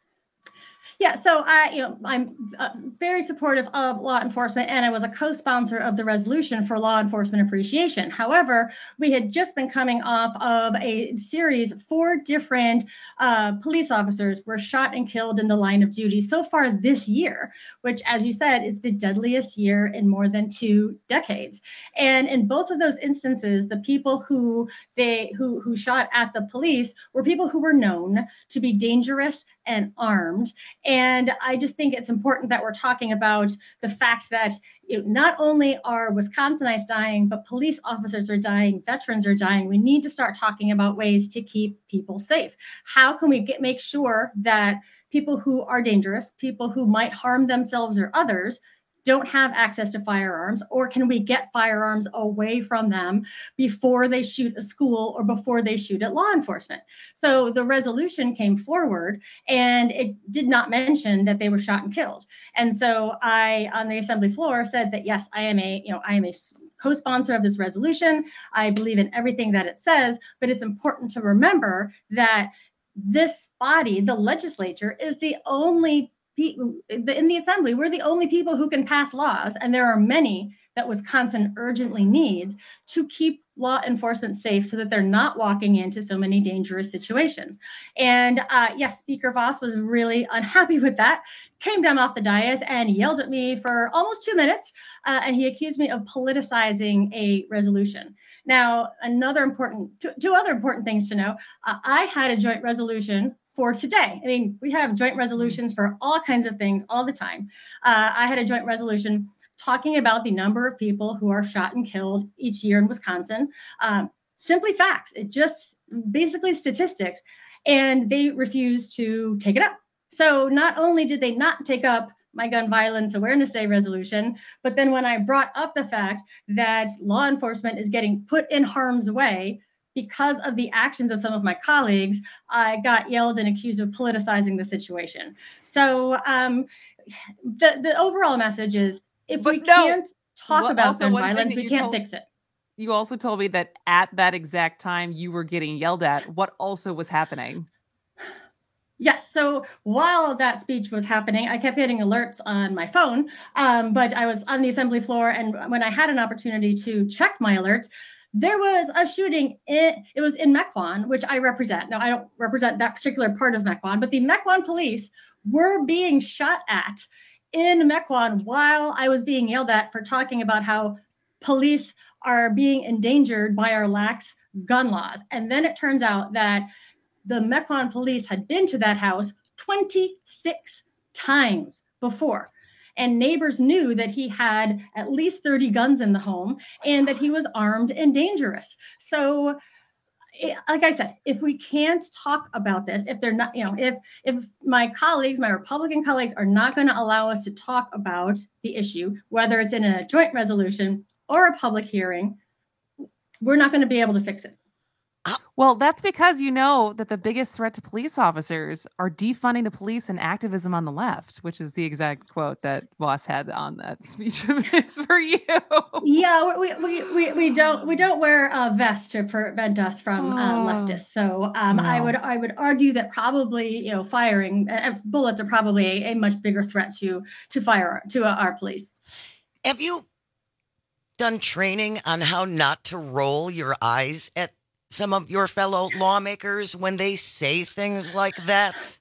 Yeah, so I, you know, I'm uh, very supportive of law enforcement, and I was a co-sponsor of the resolution for law enforcement appreciation. However, we had just been coming off of a series, four different uh, police officers were shot and killed in the line of duty so far this year, which, as you said, is the deadliest year in more than two decades. And in both of those instances, the people who they who who shot at the police were people who were known to be dangerous and armed. And I just think it's important that we're talking about the fact that, you know, not only are Wisconsinites dying, but police officers are dying, veterans are dying. We need to start talking about ways to keep people safe. How can we get make sure that people who are dangerous, people who might harm themselves or others, don't have access to firearms, or can we get firearms away from them before they shoot a school or before they shoot at law enforcement? So the resolution came forward and it did not mention that they were shot and killed. And so I, on the assembly floor, said that, yes, I am a, you know, I am a co-sponsor of this resolution. I believe in everything that it says, but it's important to remember that this body, the legislature, is the only in the assembly, we're the only people who can pass laws, and there are many that Wisconsin urgently needs to keep law enforcement safe so that they're not walking into so many dangerous situations. And uh, yes, Speaker Voss was really unhappy with that, came down off the dais and yelled at me for almost two minutes, uh, and he accused me of politicizing a resolution. Now, another important, two, two other important things to know, uh, I had a joint resolution for today. I mean, we have joint resolutions for all kinds of things all the time. Uh, I had a joint resolution talking about the number of people who are shot and killed each year in Wisconsin. Um, simply facts. It just basically statistics. And they refused to take it up. So not only did they not take up my Gun Violence Awareness Day resolution, but then when I brought up the fact that law enforcement is getting put in harm's way because of the actions of some of my colleagues, I got yelled and accused of politicizing the situation. So um, the, the overall message is, if but we no, can't talk well, about gun violence, we can't told, fix it.
You also told me that at that exact time you were getting yelled at. What also was happening?
Yes. So while that speech was happening, I kept getting alerts on my phone, um, but I was on the assembly floor. And when I had an opportunity to check my alerts, there was a shooting. In, it was in Mequon, which I represent. Now, I don't represent that particular part of Mequon, but the Mequon police were being shot at in Mequon while I was being yelled at for talking about how police are being endangered by our lax gun laws. And then it turns out that the Mequon police had been to that house twenty-six times before. And neighbors knew that he had at least thirty guns in the home and that he was armed and dangerous. So, like I said, if we can't talk about this, if they're not, you know, if if my colleagues, my Republican colleagues are not going to allow us to talk about the issue, whether it's in a joint resolution or a public hearing, we're not going to be able to fix it.
Well, that's because you know that the biggest threat to police officers are defunding the police and activism on the left, which is the exact quote that Voss had on that speech of his for you.
Yeah, we we we, we don't we don't wear a vest to prevent us from oh, uh, leftists. So um, no. I would I would argue that probably you know firing uh, bullets are probably a, a much bigger threat to to fire to uh, our police.
Have you done training on how not to roll your eyes at some of your fellow lawmakers when they say things like that?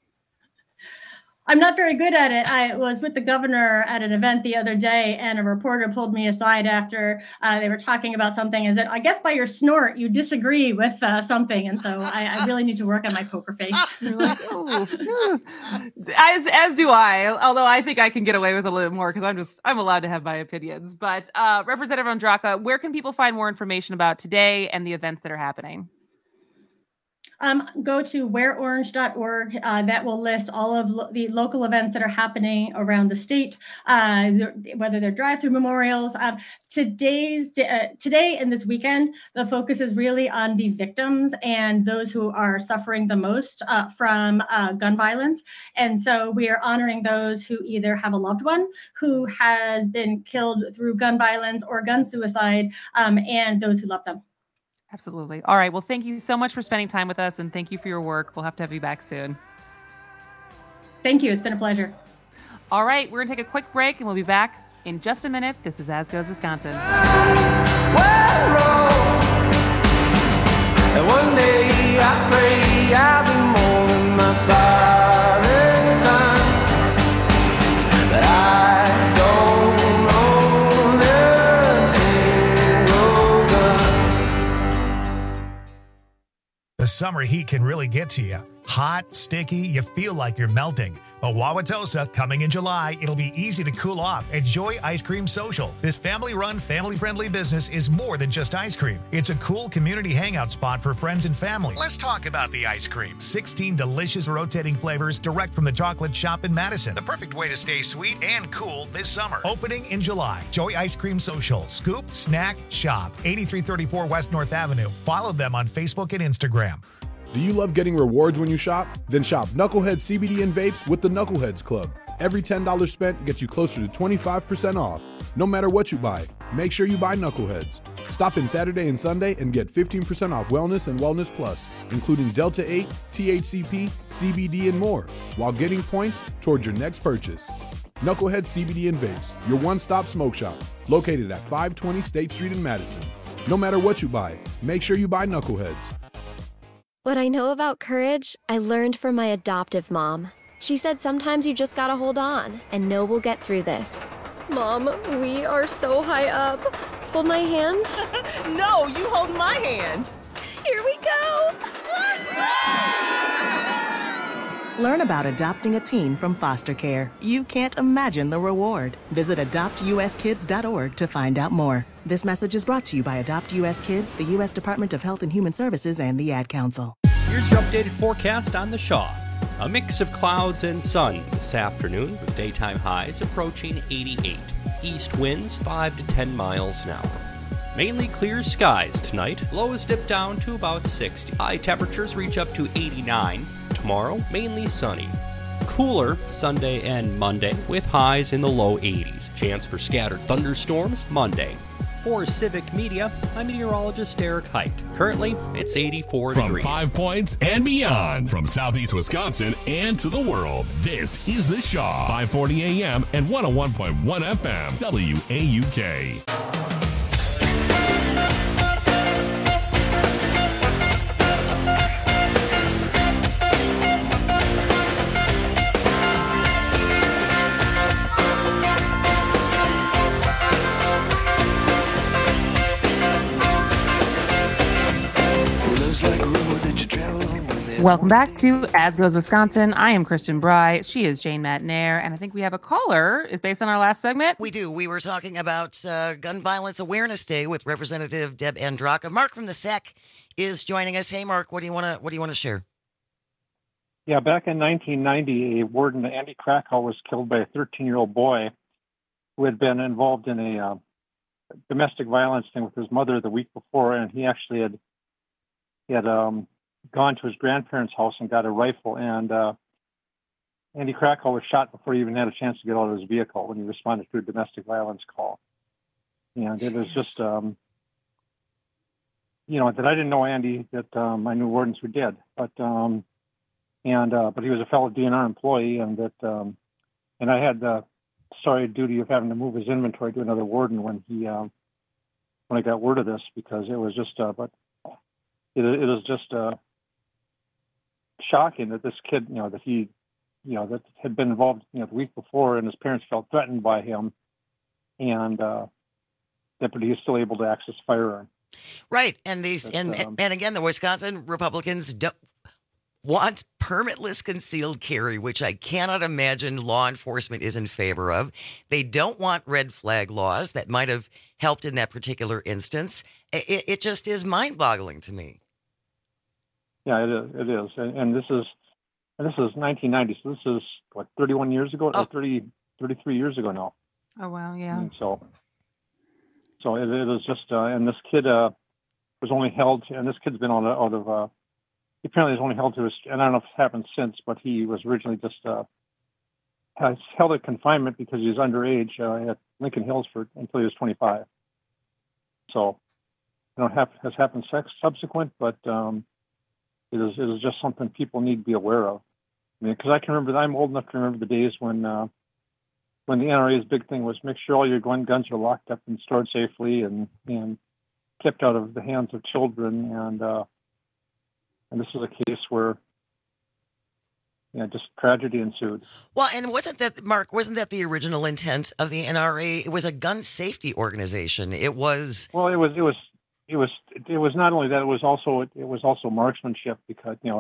I'm not very good at it. I was with the governor at an event the other day, and a reporter pulled me aside after uh, they were talking about something and said, I guess by your snort, you disagree with uh, something. And so I, I really need to work on my poker face.
You're like, oh. as, as do I, although I think I can get away with a little more because I'm just, I'm allowed to have my opinions. But uh, Representative Ondraka, where can people find more information about today and the events that are happening?
Um, go to wear orange dot org. Uh, that will list all of lo- the local events that are happening around the state, uh, whether they're drive-through memorials. Um, today's uh, today and this weekend, the focus is really on the victims and those who are suffering the most uh, from uh, gun violence. And so we are honoring those who either have a loved one who has been killed through gun violence or gun suicide, um, and those who love them.
Absolutely. All right. Well, thank you so much for spending time with us, and thank you for your work. We'll have to have you back soon.
Thank you. It's been a pleasure.
All right. We're going to take a quick break, and we'll be back in just a minute. This is As Goes Wisconsin.
And one day I pray I'll be more than my father's son, but I don't own a single gun.
The summer heat can really get to you. Hot, sticky, you feel like you're melting. But Wauwatosa, coming in July, it'll be easy to cool off at Joy Ice Cream Social. This family-run, family-friendly business is more than just ice cream. It's a cool community hangout spot for friends and family. Let's talk about the ice cream. sixteen delicious rotating flavors direct from the chocolate shop in Madison. The perfect way to stay sweet and cool this summer. Opening in July. Joy Ice Cream Social. Scoop, snack, shop. eighty-three thirty-four West North Avenue. Follow them on Facebook and Instagram.
Do you love getting rewards when you shop? Then shop Knucklehead C B D and vapes with the Knuckleheads Club. Every ten dollars spent gets you closer to twenty-five percent off. No matter what you buy, make sure you buy Knuckleheads. Stop in Saturday and Sunday and get fifteen percent off Wellness and Wellness Plus, including Delta eight, T H C P, C B D, and more, while getting points towards your next purchase. Knucklehead C B D and vapes, your one-stop smoke shop, located at five twenty State Street in Madison. No matter what you buy, make sure you buy Knuckleheads.
What I know about courage, I learned from my adoptive mom. She said sometimes you just gotta hold on and know we'll get through this. Mom, we are so high up. Hold my hand.
No, you hold my hand.
Here we go.
Learn about adopting a teen from foster care. You can't imagine the reward. Visit adopt u s kids dot org to find out more. This message is brought to you by Adopt U S Kids, the U S Department of Health and Human Services, and the Ad Council.
Here's your updated forecast on the Shaw. A mix of clouds and sun this afternoon with daytime highs approaching eighty-eight. East winds five to ten miles an hour. Mainly clear skies tonight. Lows dip down to about sixty. High temperatures reach up to eighty-nine. Tomorrow, mainly sunny. Cooler Sunday and Monday with highs in the low eighties. Chance for scattered thunderstorms Monday. For Civic Media, I'm meteorologist Eric Height. Currently, it's eighty-four
From
degrees.
Five Points and beyond, from Southeast Wisconsin and to the world, this is The Shaw. five forty A M and one oh one point one F M, W A U K.
Welcome back to As Goes Wisconsin. I am Kristen Bry. She is Jane Matnair. And I think we have a caller. Is based on our last segment.
We do. We were talking about uh, Gun Violence Awareness Day with Representative Deb Andraka. Mark from the S E C is joining us. Hey, Mark, what do you want to what do you want to share?
Yeah, back in nineteen ninety, a warden, Andy Krakow, was killed by a thirteen-year-old boy who had been involved in a uh, domestic violence thing with his mother the week before, and he actually had he had um. gone to his grandparents' house and got a rifle, and uh, Andy Krakow was shot before he even had a chance to get out of his vehicle when he responded to a domestic violence call. And it was just, um, you know, that I didn't know Andy, that um, I knew wardens who did, but um, and uh, but he was a fellow D N R employee, and that um, and I had the sorry duty of having to move his inventory to another warden when he um, when I got word of this, because it was just, uh, but it, it was just. Uh, shocking that this kid, you know, that he, you know, that had been involved, you know, the week before, and his parents felt threatened by him, and uh, that, but he was still able to access a firearm.
Right, and these, but, and um, and again, the Wisconsin Republicans don't want permitless concealed carry, which I cannot imagine law enforcement is in favor of. They don't want red flag laws that might have helped in that particular instance. It, it just is mind-boggling to me.
Yeah, it is. It is, and, and this is, and this is nineteen ninety. So this is what, thirty-one years ago, oh. or thirty, thirty-three years ago now.
Oh wow, yeah.
And so, so it, it was just, uh, and this kid uh, was only held, and this kid's been out of, out of uh, he apparently was only held to his, and I don't know if it's happened since, but he was originally just uh, has held at confinement because he was underage uh, at Lincoln Hills for until he was twenty-five. So, I don't have has happened sex subsequent, but. Um, It is, it is just something people need to be aware of. I mean, because I can remember, I'm old enough to remember the days when uh, when the N R A's big thing was make sure all your gun guns are locked up and stored safely and, and kept out of the hands of children. And uh, and this is a case where, you know, just tragedy ensued.
Well, and wasn't that, Mark, wasn't that the original intent of the N R A? It was a gun safety organization. It was...
Well, it was... It was It was it was not only that, it was also it was also marksmanship, because, you know,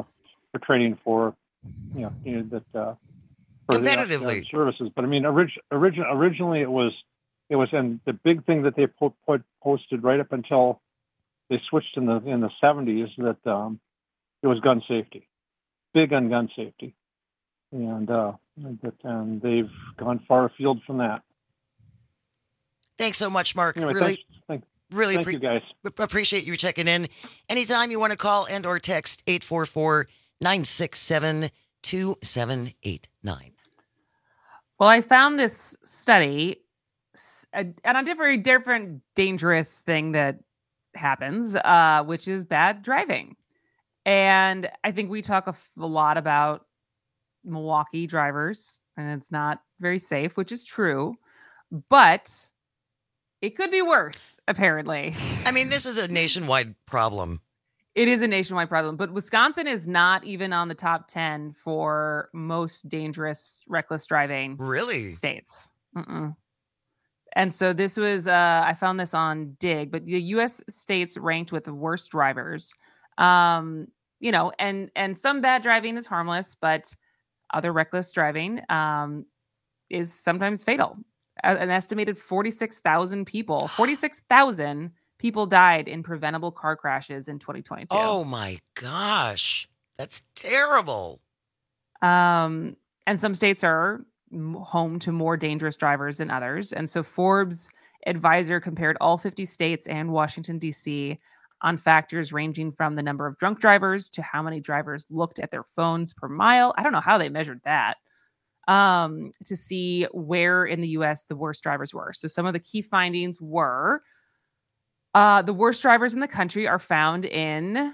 for trading for, you know, you know that uh, for the, uh,
competitively
services. But I mean, orig- origin- originally it was it was, and the big thing that they put, put posted right up until they switched in the in the seventies that um, it was gun safety, big on gun safety, and uh, that and they've gone far afield from that.
Thanks so much, Mark.
Anyway,
really,
thanks, thank,
really
thank
appre-
you guys.
appreciate you checking in. Anytime you want to call and or text eight four four, nine six seven, two seven eight nine.
Well, I found this study and a different, different dangerous thing that happens, uh, which is bad driving. And I think we talk a, f- a lot about Milwaukee drivers, and it's not very safe, which is true, but it could be worse, apparently.
I mean, this is a nationwide problem.
It is a nationwide problem, but Wisconsin is not even on the top ten for most dangerous, reckless driving
really
states. Mm-mm. And so this was, uh, I found this on Dig, but the U S states ranked with the worst drivers. Um, you know, and and some bad driving is harmless, but other reckless driving um, is sometimes fatal. A- an estimated forty-six thousand people, forty-six thousand people died in preventable car crashes in twenty twenty-two.
Oh my gosh, that's terrible.
Um, and some states are m- home to more dangerous drivers than others. And so Forbes advisor compared all fifty states and Washington, D C on factors ranging from the number of drunk drivers to how many drivers looked at their phones per mile. I don't know how they measured that. Um, to see where in the U S the worst drivers were. So some of the key findings were uh, the worst drivers in the country are found in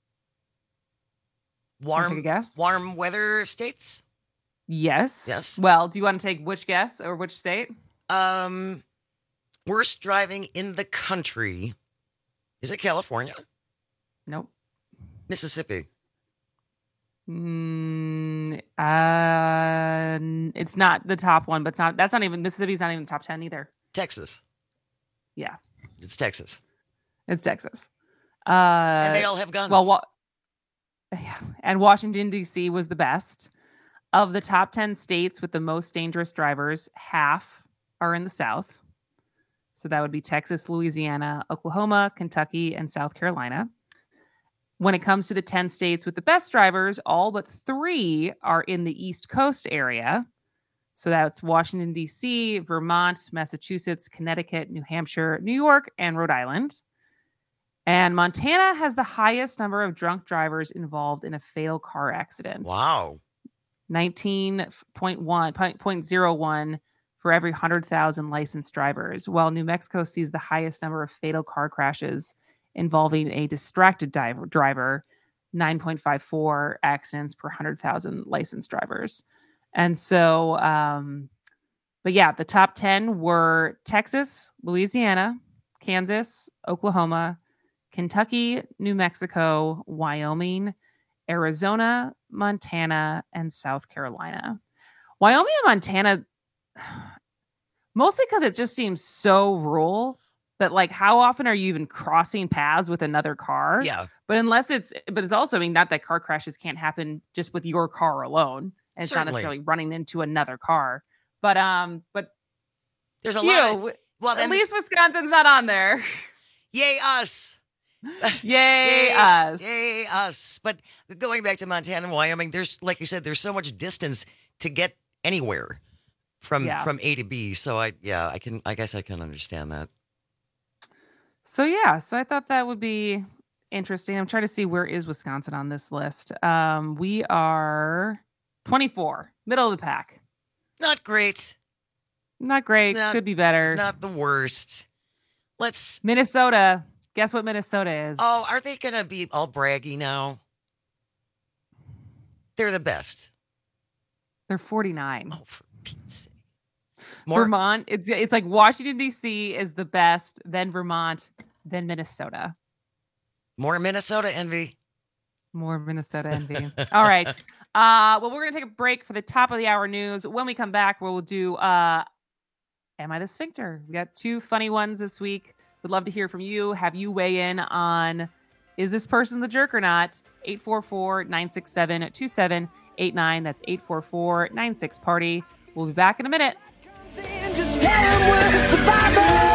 warm,
guess?
warm weather states.
Yes.
Yes.
Well, do you want to take which guess or which state?
Um, worst driving in the country. Is it California?
Nope.
Mississippi.
Mm, uh, n- it's not the top one, but it's not. That's not even Mississippi's not even top ten either.
Texas.
Yeah,
It's Texas.
it's Texas. Uh,
And they all have guns.
Well, wa- yeah, and Washington D C was the best of the top ten states with the most dangerous drivers. Half are in the South, so that would be Texas, Louisiana, Oklahoma, Kentucky, and South Carolina. When it comes to the ten states with the best drivers, all but three are in the East Coast area. So that's Washington, D C, Vermont, Massachusetts, Connecticut, New Hampshire, New York, and Rhode Island. And Montana has the highest number of drunk drivers involved in a fatal car accident.
Wow.
nineteen point one, zero point zero one for every one hundred thousand licensed drivers, while New Mexico sees the highest number of fatal car crashes involving a distracted diver, driver, nine point five four accidents per one hundred thousand licensed drivers. And so, um, but yeah, the top ten were Texas, Louisiana, Kansas, Oklahoma, Kentucky, New Mexico, Wyoming, Arizona, Montana, and South Carolina. Wyoming and Montana, mostly because it just seems so rural that, like, how often are you even crossing paths with another car?
Yeah.
But unless it's, but it's also, I mean, not that car crashes can't happen just with your car alone. And it's not
Certainly.
necessarily running into another car. But, um, but
There's a
you,
lot of, well,
at
then,
least Wisconsin's not on there.
yay us.
Yay, us.
Yay us. But going back to Montana and Wyoming, there's, like you said, there's so much distance to get anywhere from
Yeah.
from A to B. So I yeah, I can I guess I can understand that.
So yeah, so I thought that would be interesting. I'm trying to see where is Wisconsin on this list. Um, we are twenty-four, middle of the pack.
Not great.
Not great.
Not-
Could be better.
Not the worst. Let's
Minnesota. Guess what Minnesota is?
Oh, are they gonna be all braggy now? They're the best.
They're forty-nine.
Oh, for Pete's sake. More
Vermont. It's it's like Washington D C is the best, then Vermont, then Minnesota.
more Minnesota envy.
More Minnesota envy. All right. Uh, well, we're gonna take a break for the top of the hour news. When we come back, we'll do uh, Am I the Sphincter? We got two funny ones this week. Would love to hear from you. Have you weigh in on is this person the jerk or not? eight four four, nine six seven, two seven eight nine. That's eight four four, nine six, party. We'll be back in a minute.
Just tell him we're survivors.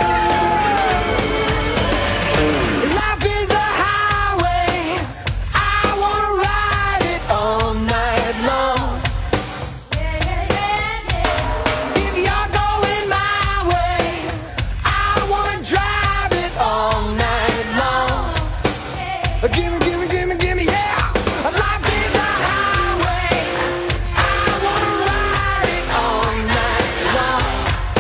Life is a highway. I wanna ride it all night long. If you're going my way, I wanna drive it all night long. Gimme, gimme, gimme, gimme, yeah. Life is a highway. I wanna ride it all night long.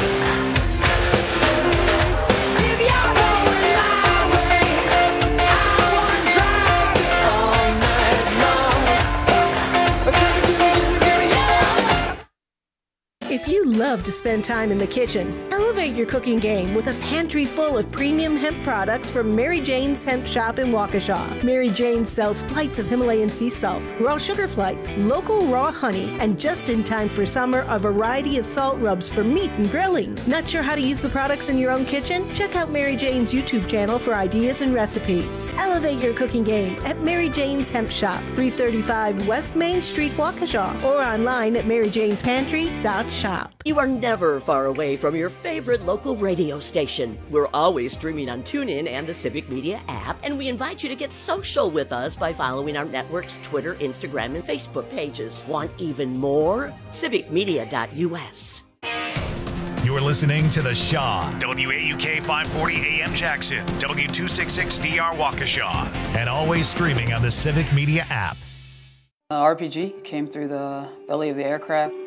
If you're going my way, I wanna drive it all night long. Gimme, gimme, gimme, gimme, yeah.
If you love to spend time in the kitchen, elevate your cooking game with a pantry full of premium hemp products from Mary Jane's Hemp Shop in Waukesha. Mary Jane sells flights of Himalayan sea salts, raw sugar flights, local raw honey, and just in time for summer, a variety of salt rubs for meat and grilling. Not sure how to use the products in your own kitchen? Check out Mary Jane's YouTube channel for ideas and recipes. Elevate your cooking game at Mary Jane's Hemp Shop, three thirty-five West Main Street, Waukesha, or online at mary janes pantry dot shop.
You are never far away from your favorite local radio station. We're always streaming on TuneIn and the Civic Media app, and we invite you to get social with us by following our network's Twitter, Instagram, and Facebook pages. Want even more? civic media dot u s.
You're listening to The Shaw, W A U K five forty A M Jackson, W two sixty-six D R Waukesha, and always streaming on the Civic Media app.
Uh, R P G came through the belly of the aircraft.